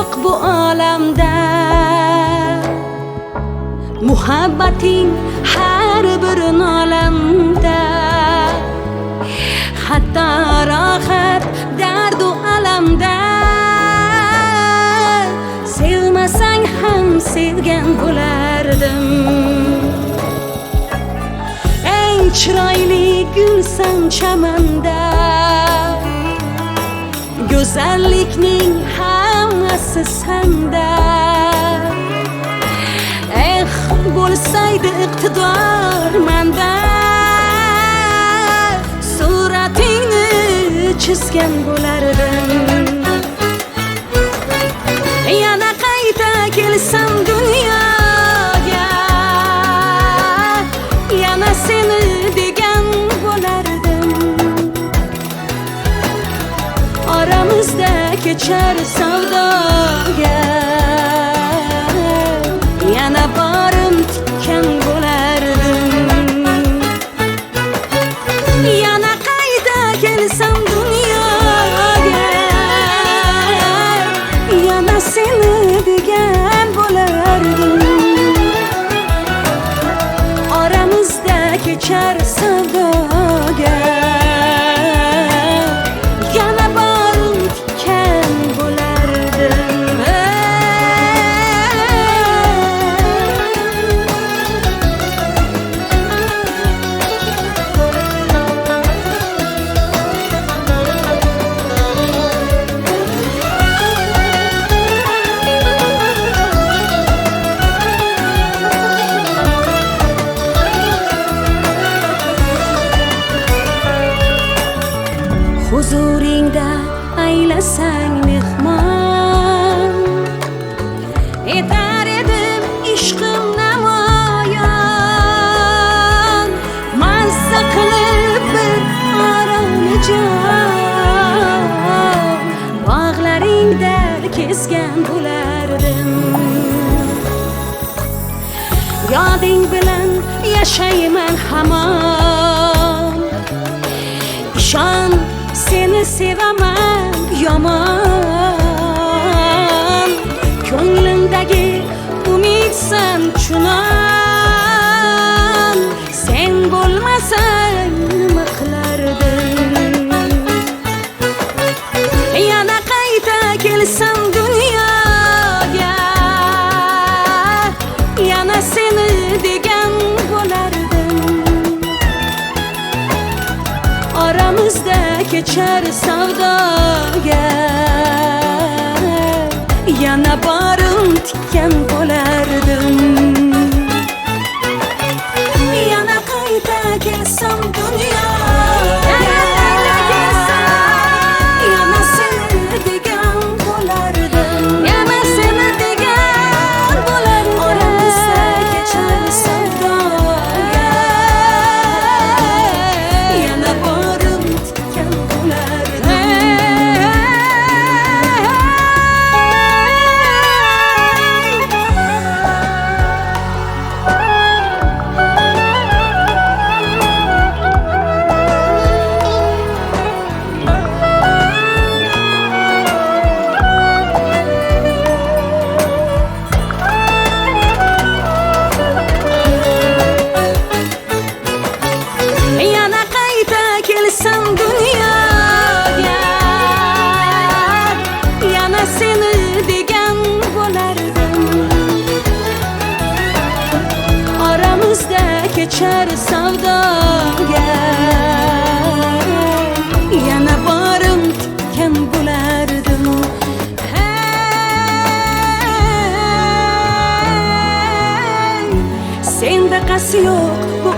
yo'q bu olamda. Muhabbating har bir olamda. Hatto rohat dardu alamda. Sevmasang ham sevgan bo'lardim. Eng chiroyli gulsan chamanda. Go'zallikning hammasi senda. Bo'lsaydi iqtidor menda, suratingni chizgan bo'lardim. Yana qayta kelsam dunyoga, yana seni degan bo'lardim. Oramizda kechar savdoga, yana borim tikkan bo'lardim. Yana qayta kelsam dunyoga, yana seni degan bo'lardim. Oramizda kechar savdoga, yana borim tikkan bo'lardim. Huzuringda aylasang mehmon, etar edim ishqim namoyon. Mazza qilib bir oromjon, bog'laringda kezgan bo'lardim. Yoding bilan yashayman hamon. Ishon, seni sevaman yomon. Ko'nglimdagi umidsan chunon. Sen bo'lmasang nima qilardim? Yana qayta kelsam dunyoga, yana seni degan bo'lardim. Oramizda kechar savdoga, yana borim tikkan bo'lardim. Yana qayta kelsam dunyoga, yana seni degan bo'lardim. Yana seni degan bo'lardim. Oramizda kechar savdoga, yana borim tikkan bo'lardim. Yana qayta kelsam dunyoga, yana seni degan bo'lardim. Oramizda kechar savdoga, yana borim tikkan bo'lardim. Senda qasi yo'q bu